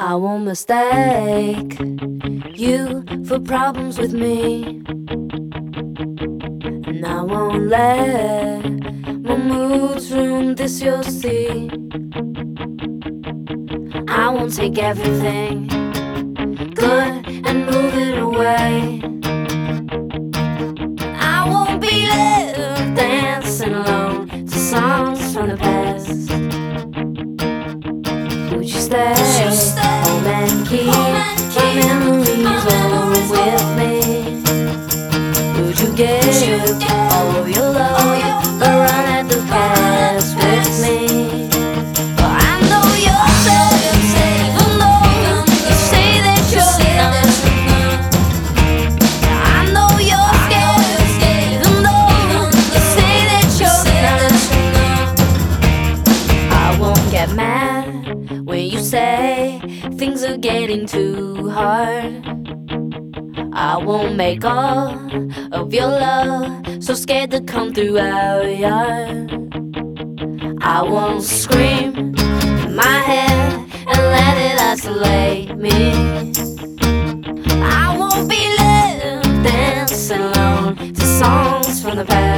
I won't mistake you for problems with me, and I won't let my moods ruin this, you'll see. I won't take everything good and move it away. I won't be left dancing alone to songs from the past. Would you stay home and keep my memories all with me? Would you give all of your love a run at the past with me? Well, I know you're safe, even though you say that you're not. I know you're scared, even though you say that you're not. I won't get mad when you say things are getting too hard. I won't make all of your love so scared to come through our yard. I won't scream in my head and let it isolate me. I won't be left dancing alone to songs from the past.